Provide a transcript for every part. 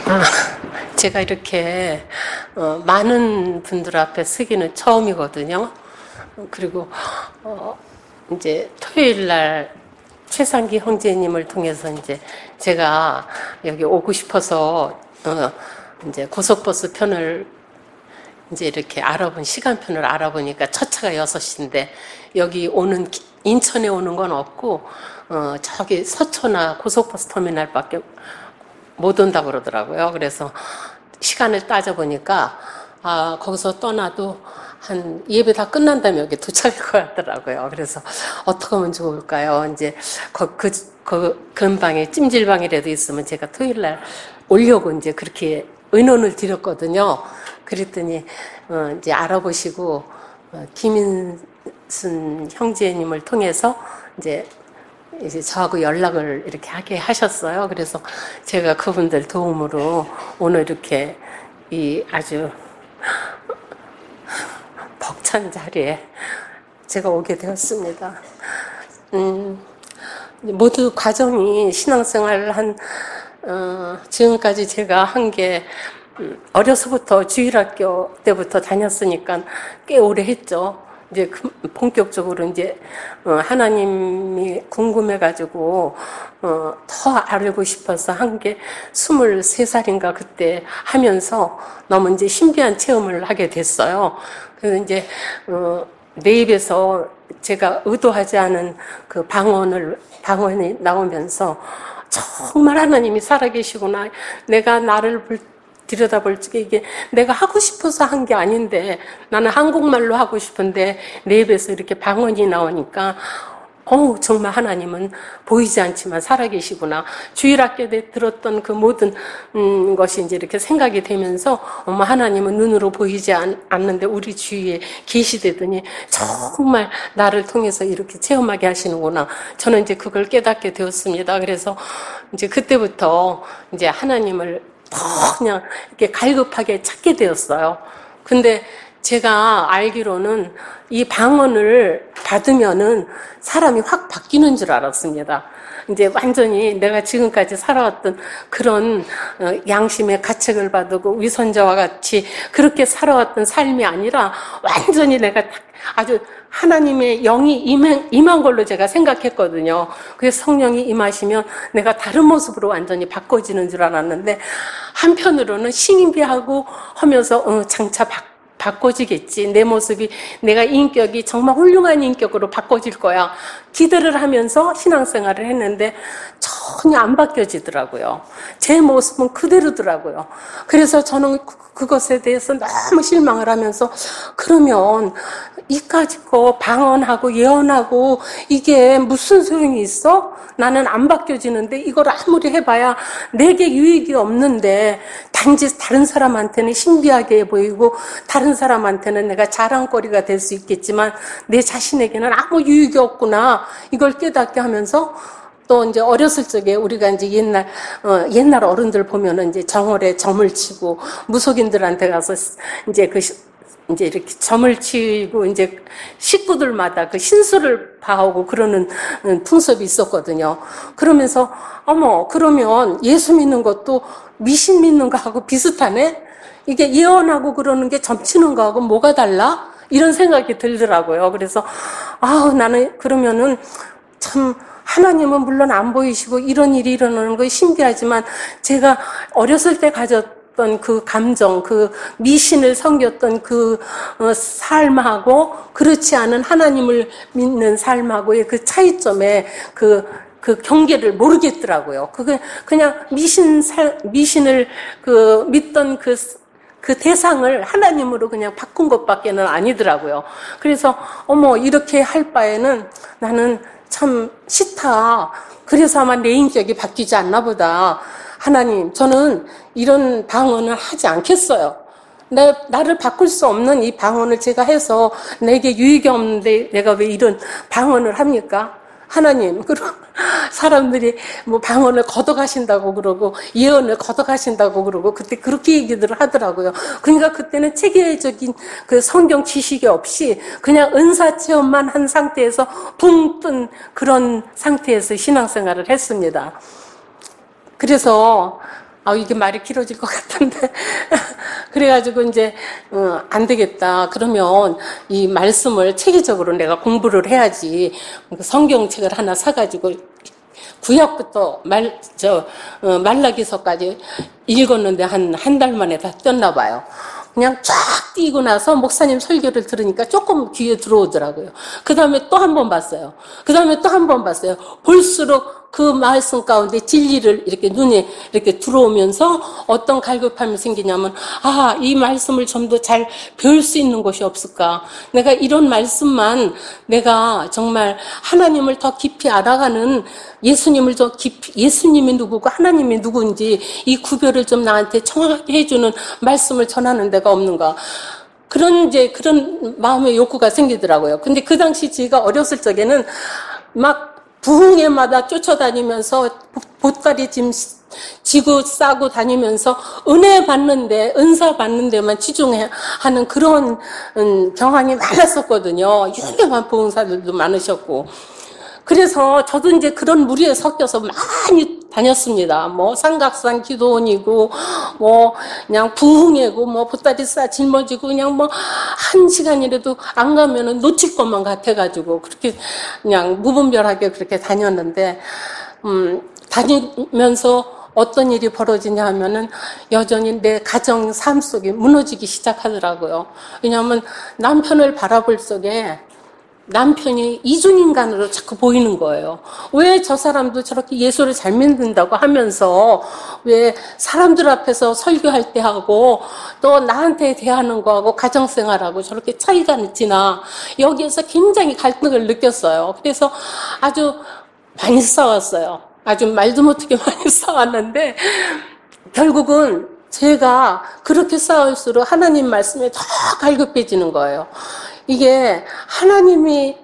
아, 제가 이렇게 많은 분들 앞에 서기는 처음이거든요. 그리고 이제 토요일 날 최상기 형제님을 통해서 이제 제가 여기 오고 싶어서 이제 고속버스 편을 이제 이렇게 시간편을 알아보니까 첫 차가 6시인데 여기 인천에 오는 건 없고 저기 서초나 고속버스 터미널밖에 못 온다고 그러더라고요. 그래서 시간을 따져보니까 거기서 떠나도 한 예배 다 끝난 다음에 여기 도착할 것 같더라고요. 그래서 어떻게 하면 좋을까요? 이제 그 근방에 찜질방이라도 있으면 제가 토요일 날 오려고 이제 그렇게 의논을 드렸거든요. 그랬더니 이제 알아보시고 김인순 형제님을 통해서 이제 저하고 연락을 이렇게 하게 하셨어요. 그래서 제가 그분들 도움으로 오늘 이렇게 이 아주 벅찬 자리에 제가 오게 되었습니다. 모두 과정이 신앙생활을 지금까지 제가 한 게 어려서부터 주일학교 때부터 다녔으니까 꽤 오래 했죠. 이제 본격적으로 이제 하나님이 궁금해가지고 더 알고 싶어서 한 게 23살인가 그때 하면서 너무 이제 신비한 체험을 하게 됐어요. 그래서 이제 내 입에서 제가 의도하지 않은 그 방언이 나오면서 정말 하나님이 살아계시구나. 내가 나를 들여다볼 적에 이게 내가 하고 싶어서 한 게 아닌데 나는 한국말로 하고 싶은데 내 입에서 이렇게 방언이 나오니까 정말 하나님은 보이지 않지만 살아계시구나. 주일학교 때 들었던 그 모든 것이 이제 이렇게 생각이 되면서 하나님은 눈으로 보이지 않는데 우리 주위에 계시되더니 정말 나를 통해서 이렇게 체험하게 하시는구나. 저는 이제 그걸 깨닫게 되었습니다. 그래서 이제 그때부터 이제 하나님을 더 그냥 이렇게 갈급하게 찾게 되었어요. 근데 제가 알기로는 이 방언을 받으면은 사람이 확 바뀌는 줄 알았습니다. 이제 완전히 내가 지금까지 살아왔던 그런 양심의 가책을 받고 위선자와 같이 그렇게 살아왔던 삶이 아니라 완전히 내가 아주 하나님의 영이 임한 걸로 제가 생각했거든요. 그래서 성령이 임하시면 내가 다른 모습으로 완전히 바꿔지는 줄 알았는데 한편으로는 신비하고 하면서 장차 바꿔지겠지. 내 모습이, 내가 인격이 정말 훌륭한 인격으로 바꿔질 거야. 기대를 하면서 신앙생활을 했는데 전혀 안 바뀌어지더라고요. 제 모습은 그대로더라고요. 그래서 저는 그것에 대해서 너무 실망을 하면서 그러면 이까짓 거 방언하고 예언하고 이게 무슨 소용이 있어? 나는 안 바뀌어지는데 이걸 아무리 해봐야 내게 유익이 없는데 단지 다른 사람한테는 신비하게 보이고 다른 사람한테는 내가 자랑거리가 될 수 있겠지만 내 자신에게는 아무 유익이 없구나. 이걸 깨닫게 하면서 또 이제 어렸을 적에 우리가 이제 옛날 어른들 보면은 이제 정월에 점을 치고 무속인들한테 가서 이제 이제 이렇게 점을 치고 이제 식구들마다 그 신수를 봐오고 그러는 풍습이 있었거든요. 그러면서 그러면 예수 믿는 것도 미신 믿는 거하고 비슷하네? 이게 예언하고 그러는 게 점치는 거하고 뭐가 달라? 이런 생각이 들더라고요. 그래서 나는 그러면은 참 하나님은 물론 안 보이시고 이런 일이 일어나는 거 신기하지만 제가 어렸을 때 가졌던 그 감정, 그 미신을 섬겼던 그 삶하고 그렇지 않은 하나님을 믿는 삶하고의 그 차이점에 그 경계를 모르겠더라고요. 그냥 미신을 믿던 그 대상을 하나님으로 그냥 바꾼 것밖에는 아니더라고요. 그래서 이렇게 할 바에는 나는 참 싫다. 그래서 아마 내 인격이 바뀌지 않나 보다. 하나님, 저는 이런 방언을 하지 않겠어요. 나를 바꿀 수 없는 이 방언을 제가 해서 내게 유익이 없는데 내가 왜 이런 방언을 합니까? 하나님, 그리고 사람들이 뭐 방언을 걷어가신다고 그러고 예언을 걷어가신다고 그러고 그때 그렇게 얘기들을 하더라고요. 그러니까 그때는 체계적인 그 성경 지식이 없이 그냥 은사 체험만 한 상태에서 붕 뜬 그런 상태에서 신앙생활을 했습니다. 그래서 이게 말이 길어질 것 같은데. 그래가지고 이제, 안 되겠다. 그러면 이 말씀을 체계적으로 내가 공부를 해야지. 성경책을 하나 사가지고 구약부터 말라기서까지 읽었는데 한 달 만에 다 떴나 봐요. 그냥 쫙 뛰고 나서 목사님 설교를 들으니까 조금 귀에 들어오더라고요. 그 다음에 또 한 번 봤어요. 그 다음에 또 한 번 봤어요. 볼수록 그 말씀 가운데 진리를 이렇게 눈에 이렇게 들어오면서 어떤 갈급함이 생기냐면, 이 말씀을 좀 더 잘 배울 수 있는 곳이 없을까? 내가 이런 말씀만 내가 정말 하나님을 더 깊이 알아가는 예수님을 더 깊이, 예수님이 누구고 하나님이 누구인지 이 구별을 좀 나한테 정확하게 해주는 말씀을 전하는 데가 없는가? 그런 마음의 욕구가 생기더라고요. 근데 그 당시 제가 어렸을 적에는 막 부흥회마다 쫓아다니면서 보따리 짐 지고 싸고 다니면서 은사 받는 데만 치중하는 그런 경향이 많았었거든요. 유명한 부흥사들도 많으셨고. 그래서 저도 이제 그런 무리에 섞여서 많이 다녔습니다. 삼각산 기도원이고, 그냥 부흥회고, 보따리 싸 짊어지고, 그냥 1시간이라도 안 가면은 놓칠 것만 같아가지고, 그렇게 그냥 무분별하게 그렇게 다녔는데, 다니면서 어떤 일이 벌어지냐 하면은 여전히 내 가정 삶 속이 무너지기 시작하더라고요. 왜냐하면 남편을 바라볼 적에 남편이 이중인간으로 자꾸 보이는 거예요. 왜 저 사람도 저렇게 예수를 잘 믿는다고 하면서 왜 사람들 앞에서 설교할 때 하고 또 나한테 대하는 거하고 가정생활하고 저렇게 차이가 있지나 여기에서 굉장히 갈등을 느꼈어요. 그래서 아주 많이 싸웠어요. 아주 말도 못하게 많이 싸웠는데 결국은 제가 그렇게 싸울수록 하나님 말씀에 더 갈급해지는 거예요. 이게 하나님이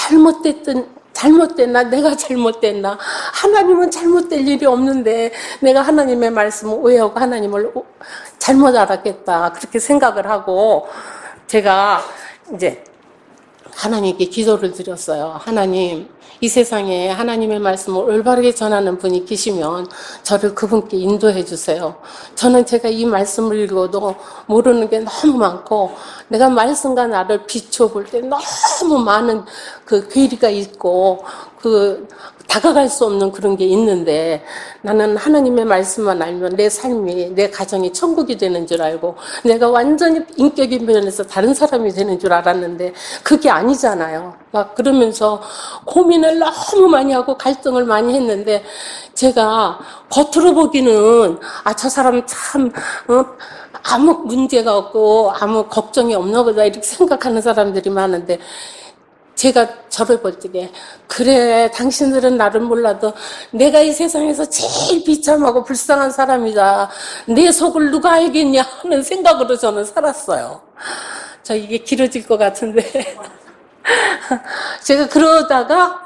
잘못됐나 내가 잘못됐나 하나님은 잘못될 일이 없는데 내가 하나님의 말씀을 오해하고 하나님을 잘못 알았겠다 그렇게 생각을 하고 제가 이제 하나님께 기도를 드렸어요. 하나님, 이 세상에 하나님의 말씀을 올바르게 전하는 분이 계시면 저를 그분께 인도해 주세요. 저는 제가 이 말씀을 읽어도 모르는 게 너무 많고 내가 말씀과 나를 비춰볼 때 너무 많은 그 괴리가 있고 다가갈 수 없는 그런 게 있는데 나는 하나님의 말씀만 알면 내 삶이, 내 가정이 천국이 되는 줄 알고 내가 완전히 인격인 면에서 다른 사람이 되는 줄 알았는데 그게 아니잖아요. 막 그러면서 고민을 너무 많이 하고 갈등을 많이 했는데 제가 겉으로 보기는 저 사람 참 아무 문제가 없고 아무 걱정이 없나 보다 이렇게 생각하는 사람들이 많은데 제가 저를 볼 적에 그래 당신들은 나를 몰라도 내가 이 세상에서 제일 비참하고 불쌍한 사람이다. 내 속을 누가 알겠냐 하는 생각으로 저는 살았어요. 이게 길어질 것 같은데 제가 그러다가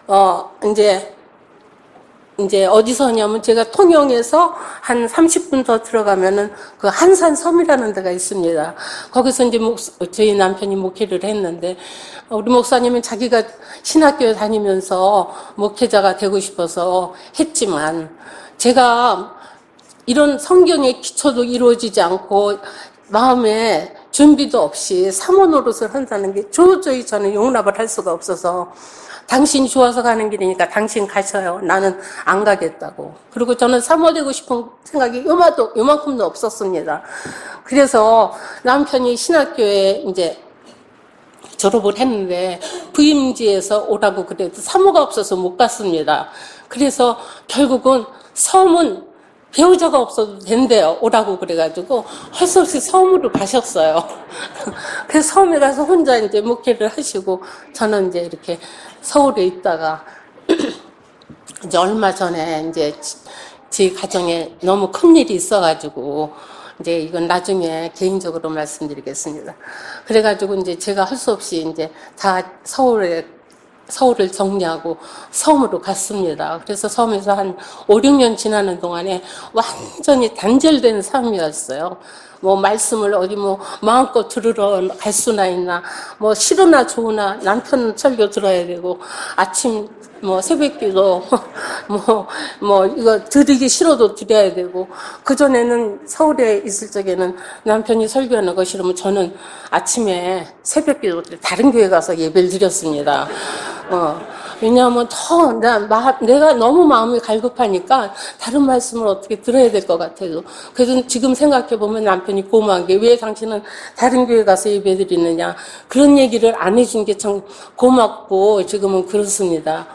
이제 어디서 하냐면 제가 통영에서 한 30분 더 들어가면은 그 한산섬이라는 데가 있습니다. 거기서 이제 저희 남편이 목회를 했는데 우리 목사님은 자기가 신학교에 다니면서 목회자가 되고 싶어서 했지만 제가 이런 성경의 기초도 이루어지지 않고 마음에 준비도 없이 사모 노릇을 한다는 게 도저히 저는 용납을 할 수가 없어서 당신이 좋아서 가는 길이니까 당신 가셔요. 나는 안 가겠다고. 그리고 저는 사모되고 싶은 생각이 요만큼도 없었습니다. 그래서 남편이 신학교에 이제 졸업을 했는데 부임지에서 오라고 그래도 사모가 없어서 못 갔습니다. 그래서 결국은 섬은 배우자가 없어도 된대요. 오라고 그래가지고 할 수 없이 섬으로 가셨어요. 그래서 섬에 가서 혼자 이제 목회를 하시고 저는 이제 이렇게 서울에 있다가 이제 얼마 전에 이제 제 가정에 너무 큰 일이 있어가지고 이제 이건 나중에 개인적으로 말씀드리겠습니다. 그래가지고 이제 제가 할 수 없이 이제 다 서울을 정리하고 섬으로 갔습니다. 그래서 섬에서 한 5, 6년 지나는 동안에 완전히 단절된 삶이었어요. 말씀을 어디 마음껏 들으러 갈 수나 있나, 싫으나 좋으나 남편 설교 들어야 되고, 아침 새벽기도 이거 드리기 싫어도 드려야 되고, 그전에는 서울에 있을 적에는 남편이 설교하는 거 싫으면 저는 아침에 새벽 기도 때 다른 교회 가서 예배를 드렸습니다. 왜냐하면 내가 너무 마음이 갈급하니까 다른 말씀을 어떻게 들어야 될 것 같아요. 그래서 지금 생각해보면 남편이 고마운 게 왜 당신은 다른 교회 가서 예배 드리느냐. 그런 얘기를 안 해준 게 참 고맙고 지금은 그렇습니다.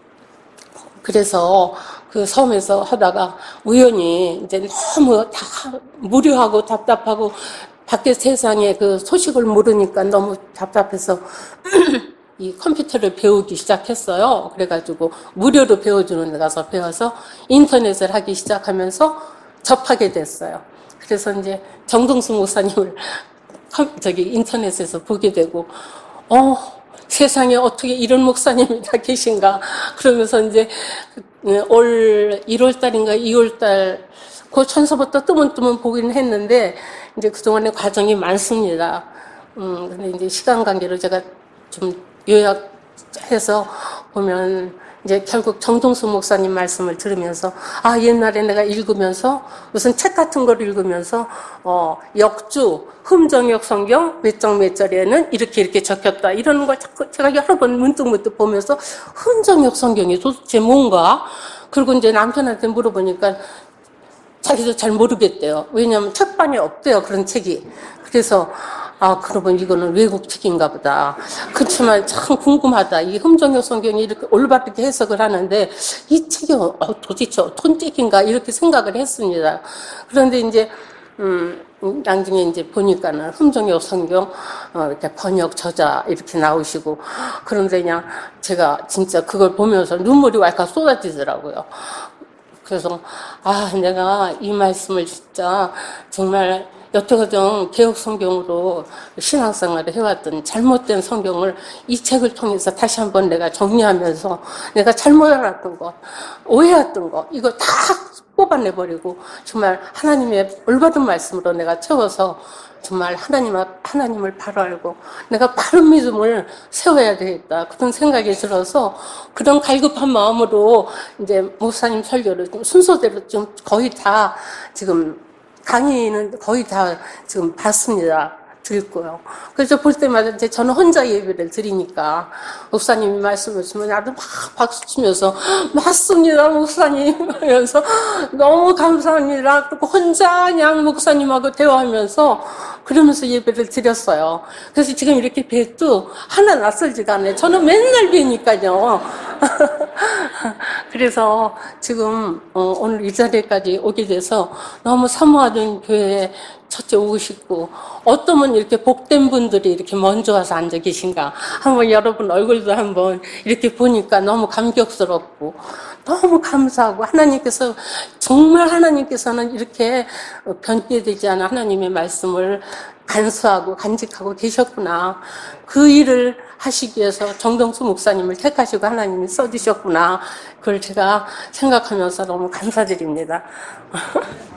그래서 그 섬에서 하다가 우연히 이제 너무 다 무료하고 답답하고 밖에 세상에 그 소식을 모르니까 너무 답답해서 이 컴퓨터를 배우기 시작했어요. 그래가지고 무료로 배워주는 데 가서 배워서 인터넷을 하기 시작하면서 접하게 됐어요. 그래서 이제 정동수 목사님을 인터넷에서 보게 되고, 세상에 어떻게 이런 목사님이 다 계신가. 그러면서 이제 올 1월달인가 2월달 그 천서부터 뜨문뜨문 보기는 했는데 이제 그동안의 과정이 많습니다. 근데 이제 시간 관계로 제가 좀 요약해서 보면 이제 결국 정동수 목사님 말씀을 들으면서 옛날에 내가 읽으면서 무슨 책 같은 걸 읽으면서 역주 흠정역 성경 몇 장 몇 절에는 이렇게 적혔다 이런 걸 자꾸 제가 여러 번 문득문득 보면서 흠정역 성경이 도대체 뭔가. 그리고 이제 남편한테 물어보니까 자기도 잘 모르겠대요. 왜냐하면 책방에 없대요, 그런 책이. 그래서 그러면 이거는 외국 책인가 보다. 그렇지만 참 궁금하다. 이 흠정역 성경이 이렇게 올바르게 해석을 하는데 이 책이 도대체 어떤 책인가 이렇게 생각을 했습니다. 그런데 이제 나중에 이제 보니까는 흠정역 성경 이렇게 번역 저자 이렇게 나오시고, 그런데 그냥 제가 진짜 그걸 보면서 눈물이 왈칵 쏟아지더라고요. 그래서 내가 이 말씀을 진짜 정말 여태까지 개혁 성경으로 신앙생활을 해왔던 잘못된 성경을 이 책을 통해서 다시 한번 내가 정리하면서 내가 잘못 알았던 것, 오해했던 것, 이거 다 뽑아내버리고 정말 하나님의 올바른 말씀으로 내가 채워서 정말 하나님을 바로 알고 내가 바른 믿음을 세워야 되겠다. 그런 생각이 들어서 그런 갈급한 마음으로 이제 목사님 설교를 좀 순서대로 좀 거의 다 지금 강의는 거의 다 지금 봤습니다. 듣고요. 그래서 볼 때마다 이제 저는 혼자 예배를 드리니까 목사님이 말씀을 주면 나도 막 박수 치면서 맞습니다 목사님 하면서 너무 감사합니다. 또 혼자 그냥 목사님하고 대화하면서 그러면서 예배를 드렸어요. 그래서 지금 이렇게 뵈도 하나 낯설지가 않아요. 저는 맨날 뵈니까요. 그래서 지금 오늘 이 자리까지 오게 돼서 너무 사모하던 교회에 첫째 오고 싶고, 어떠면 이렇게 복된 분들이 이렇게 먼저 와서 앉아 계신가 한번 여러분 얼굴도 한번 이렇게 보니까 너무 감격스럽고 너무 감사하고, 하나님께서는 이렇게 변개되지 않은 하나님의 말씀을 간수하고 간직하고 계셨구나. 그 일을 하시기 위해서 정동수 목사님을 택하시고 하나님이 써주셨구나. 그걸 제가 생각하면서 너무 감사드립니다.